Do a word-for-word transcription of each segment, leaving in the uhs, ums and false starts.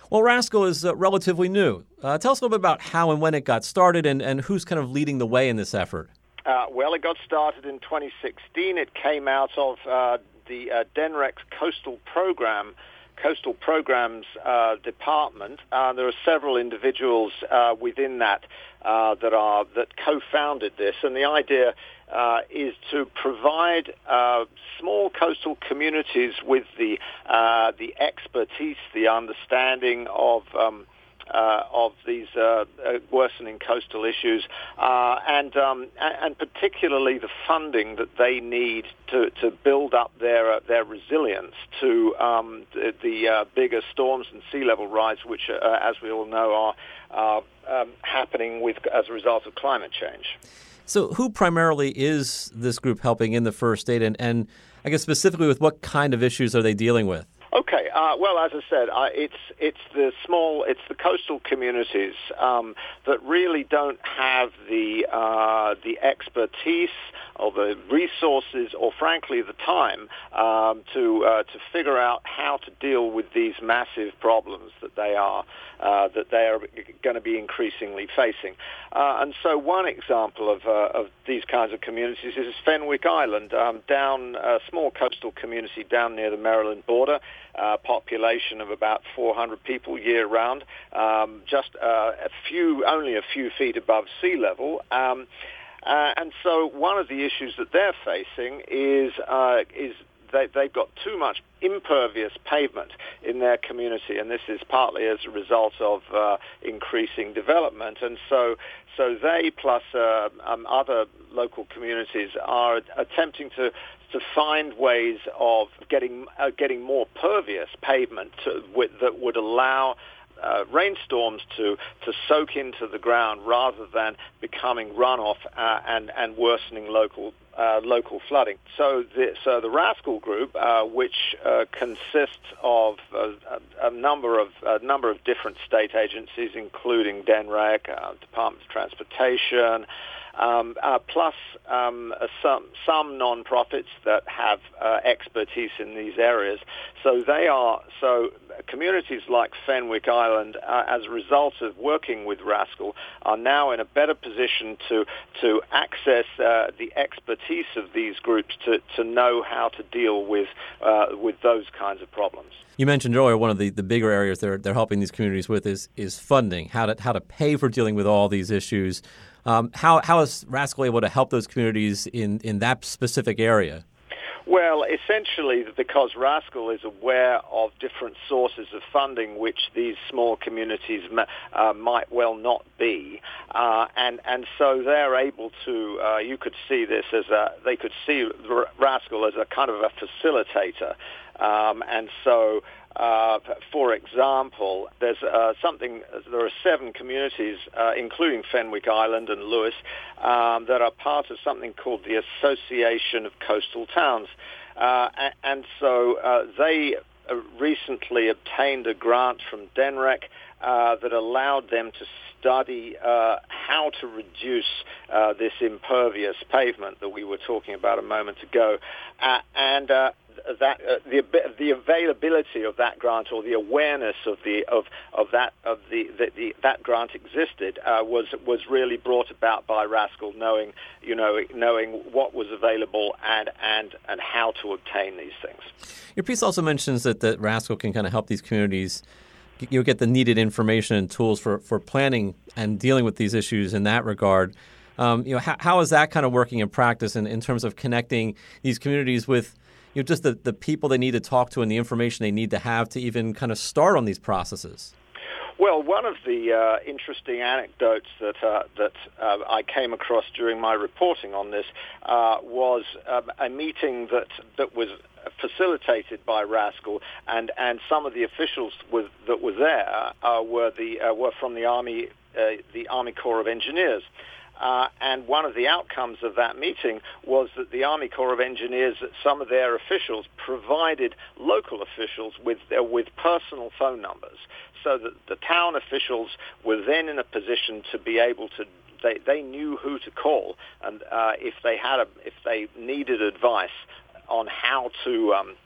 Well, Rascal is uh, relatively new. Uh, tell us a little bit about how and when it got started and, and who's kind of leading the way in this effort. Uh, well, it got started in twenty sixteen. It came out of uh, the uh, D E N R E C Coastal Program, Coastal Programs uh, Department. Uh, there are several individuals uh, within that uh, that are that co-founded this, and the idea uh, is to provide uh, small coastal communities with the uh, the expertise, the understanding of um, Uh, of these uh, uh, worsening coastal issues, uh, and um, and particularly the funding that they need to, to build up their uh, their resilience to um, the, the uh, bigger storms and sea level rise, which, uh, as we all know, are are um, happening with as a result of climate change. So, who primarily is this group helping in the first state, and, and I guess specifically with what kind of issues are they dealing with? Okay. Uh, well, as I said, uh, it's it's the small, it's the coastal communities um, that really don't have the uh, the expertise or the resources, or frankly the time um, to uh, to figure out how to deal with these massive problems that they are uh, that they are going to be increasingly facing. Uh, and so, one example of uh, of these kinds of communities is Fenwick Island, um, down a small coastal community down near the Maryland border. Uh, population of about four hundred people year-round, um, just uh, a few, only a few feet above sea level. Um, uh, and so one of the issues that they're facing is uh, is they, they've got too much impervious pavement in their community, and this is partly as a result of uh, increasing development. And so, so they plus uh, um, other local communities are attempting to to find ways of getting uh, getting more pervious pavement to, with, that would allow uh, rainstorms to to soak into the ground rather than becoming runoff uh, and and worsening local uh, local flooding. So the so the Rascal Group, uh, which uh, consists of a, a number of a number of different state agencies, including D E N R E C, uh, Department of Transportation. Um, uh, plus um, uh, some some non-profits that have uh, expertise in these areas. So they are so communities like Fenwick Island, uh, as a result of working with Rascal, are now in a better position to to access uh, the expertise of these groups to, to know how to deal with uh, with those kinds of problems. You mentioned earlier one of the, the bigger areas they're they're helping these communities with is is funding, how to how to pay for dealing with all these issues. Um, how how is Rascal able to help those communities in, in that specific area? Well, essentially because Rascal is aware of different sources of funding which these small communities uh, might well not be, uh, and and so they're able to. Uh, you could see this as a. They could see Rascal as a kind of a facilitator, um, and so. Uh, for example, there's uh, something. There are seven communities, uh, including Fenwick Island and Lewis, um, that are part of something called the Association of Coastal Towns, uh, and, and so uh, they recently obtained a grant from D E N R E C uh, that allowed them to study uh, how to reduce uh, this impervious pavement that we were talking about a moment ago, uh, and. Uh, That uh, the the availability of that grant, or the awareness of the of of that of the, the, the that grant existed uh, was was really brought about by Rascal, knowing you know knowing what was available and and and how to obtain these things. Your piece also mentions that that Rascal can kind of help these communities you get the needed information and tools for, for planning and dealing with these issues in that regard. Um, you know, how, how is that kind of working in practice in, in terms of connecting these communities with you know, just the, the people they need to talk to and the information they need to have to even kind of start on these processes? Well, one of the uh, interesting anecdotes that uh, that uh, I came across during my reporting on this uh, was um, a meeting that, that was facilitated by Rascal, and, and some of the officials with, that were there uh, were the uh, were from the Army uh, the Army Corps of Engineers. Uh, and one of the outcomes of that meeting was that the Army Corps of Engineers, some of their officials, provided local officials with uh, with personal phone numbers, so that the town officials were then in a position to be able to. They, they knew who to call, and uh, if they had a, if they needed advice on how to um,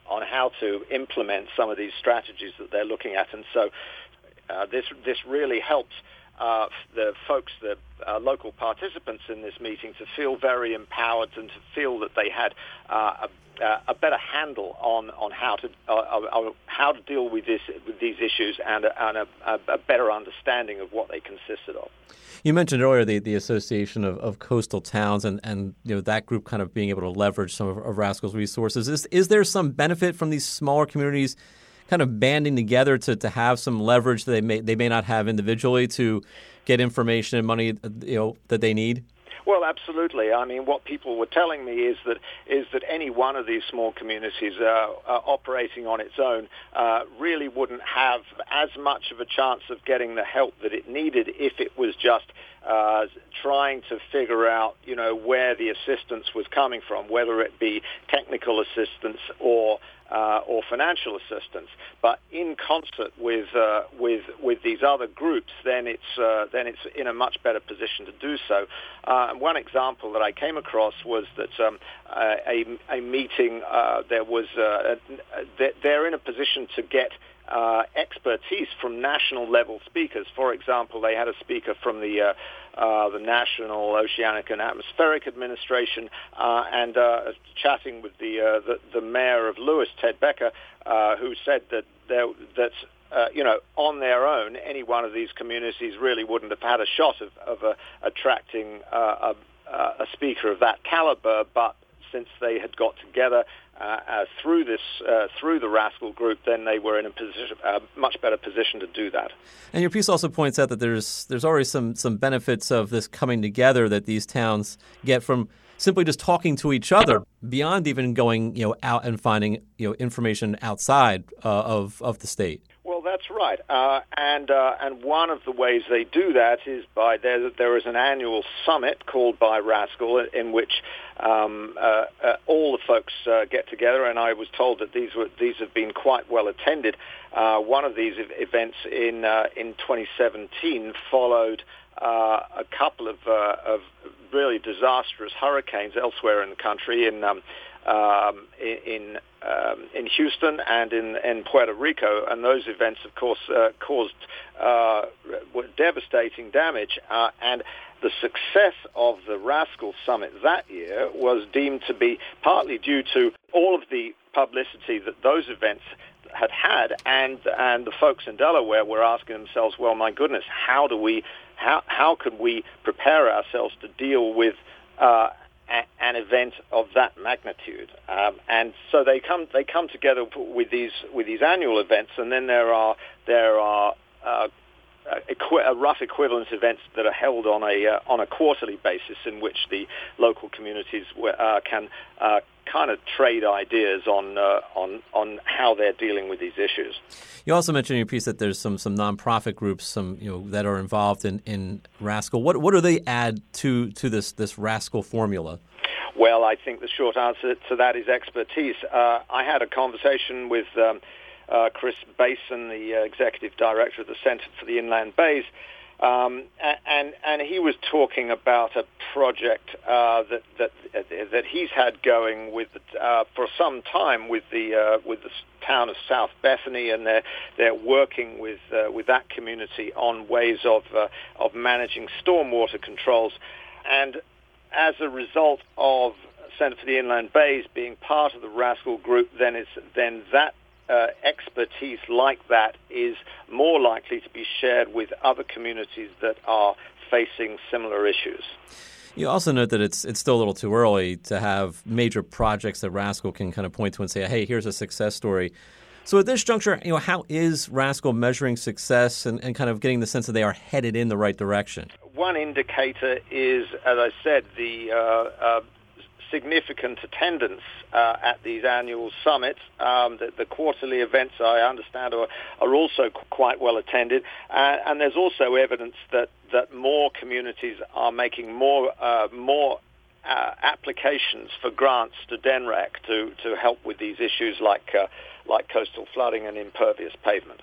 on how to implement some of these strategies that they're looking at. And so uh, this this really helps uh, the folks, the uh, local participants in this meeting, to feel very empowered and to feel that they had uh, a Uh, a better handle on on how to uh, uh, how to deal with this with these issues and, a, and a, a better understanding of what they consisted of. You mentioned earlier the, the Association of, of Coastal Towns and, and you know that group kind of being able to leverage some of, of Rascal's resources. Is is there some benefit from these smaller communities kind of banding together to, to have some leverage that they may they may not have individually to get information and money you know that they need? Well, absolutely. I mean, what people were telling me is that is that any one of these small communities uh, uh, operating on its own uh, really wouldn't have as much of a chance of getting the help that it needed if it was just uh, trying to figure out, you know, where the assistance was coming from, whether it be technical assistance or Uh, or financial assistance, but in concert with uh, with with these other groups, then it's uh, then it's in a much better position to do so. Uh, and one example that I came across was that um, uh, a a meeting uh, there was uh, a, they're in a position to get uh, expertise from national level speakers. For example, they had a speaker from the uh, uh, the National Oceanic and Atmospheric Administration, uh, and uh, chatting with the, uh, the the mayor of Lewis, Ted Becker, uh, who said that there, that uh, you know on their own, any one of these communities really wouldn't have had a shot of, of uh, attracting uh, a, a speaker of that caliber, but since they had got together uh, uh, through this uh, through the Rascal Group, then they were in a position, uh, much better position to do that. And your piece also points out that there's there's already some some benefits of this coming together that these towns get from simply just talking to each other, beyond even going you know out and finding you know information outside uh, of of the state. Well, that's right, uh, and uh, and one of the ways they do that is by there. There is an annual summit called by Rascal, in which um, uh, uh, all the folks uh, get together. And I was told that these were these have been quite well attended. Uh, one of these events in uh, in twenty seventeen followed uh, a couple of uh, of really disastrous hurricanes elsewhere in the country. In um, Um, in in, um, in Houston and in, in Puerto Rico, and those events, of course, uh, caused uh, devastating damage. Uh, and the success of the Rascal Summit that year was deemed to be partly due to all of the publicity that those events had had, and and the folks in Delaware were asking themselves, well, my goodness, how do we, how how could we prepare ourselves to deal with uh, an event of that magnitude, um, and so they come they come together with these with these annual events, and then there are there are uh, equi- rough equivalent events that are held on a uh, on a quarterly basis, in which the local communities uh, can uh, kind of trade ideas on uh, on on how they're dealing with these issues. You also mentioned in your piece that there's some some nonprofit groups, some you know that are involved in, in Rascal. What what do they add to to this this Rascal formula? Well, I think the short answer to that is expertise. Uh, I had a conversation with um, uh, Chris Basin, the uh, executive director of the Center for the Inland Bays, um, and and he was talking about a project uh, that that that he's had going with uh, for some time with the uh, with the town of South Bethany, and they're they're working with uh, with that community on ways of uh, of managing stormwater controls. And as a result of Center for the Inland Bays being part of the Rascal Group, then it's then that uh, expertise like that is more likely to be shared with other communities that are facing similar issues. You also note that it's it's still a little too early to have major projects that Rascal can kind of point to and say, hey, here's a success story. So at this juncture, you know, how is Rascal measuring success and, and kind of getting the sense that they are headed in the right direction? One indicator is, as I said, the uh, uh, significant attendance uh, at these annual summits. Um, the, the quarterly events, I understand, are, are also qu- quite well attended. Uh, and there's also evidence that, that more communities are making more uh, more uh, applications for grants to D N R E C to, to help with these issues like uh, like coastal flooding and impervious pavement.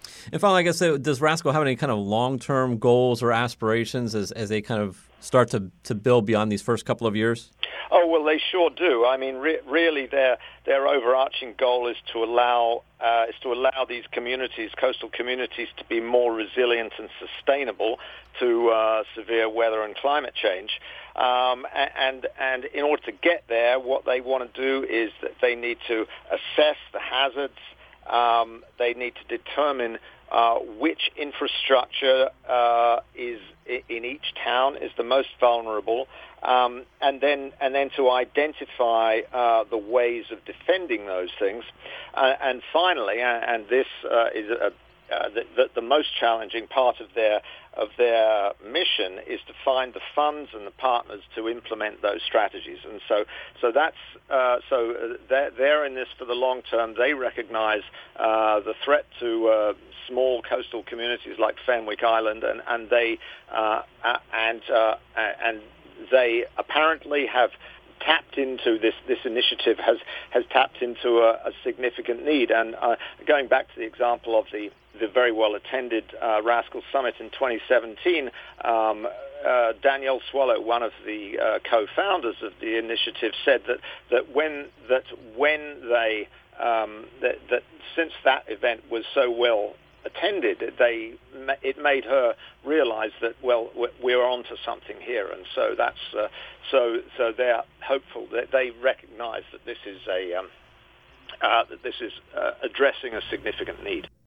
And finally, I guess, uh, does Rascal have any kind of long-term goals or aspirations as, as they kind of start to, to build beyond these first couple of years? Oh, well, they sure do. I mean, re- really, their their overarching goal is to allow uh, is to allow these communities, coastal communities, to be more resilient and sustainable to uh, severe weather and climate change. Um, and and in order to get there, what they want to do is that they need to assess the hazards. Um, they need to determine uh, which infrastructure uh, is in each town is the most vulnerable, um, and then and then to identify uh, the ways of defending those things. Uh, and finally, and this uh, is a, uh, the, the, the most challenging part of their of their mission, is to find the funds and the partners to implement those strategies. And so, so that's uh, so they're, they're in this for the long term. They recognize uh, the threat to uh, small coastal communities like Fenwick Island, and and they uh, and uh, and they apparently have tapped into this. This initiative has has tapped into a, a significant need. And uh, going back to the example of the the very well attended uh, Rascal Summit in twenty seventeen. Um, Uh, Danielle Swallow, one of the uh, co-founders of the initiative, said that that when that when they um, that, that since that event was so well attended, they it made her realize that, well, we're onto something here. And so that's uh, so so they're hopeful that they recognize that this is a um, uh, that this is uh, addressing a significant need.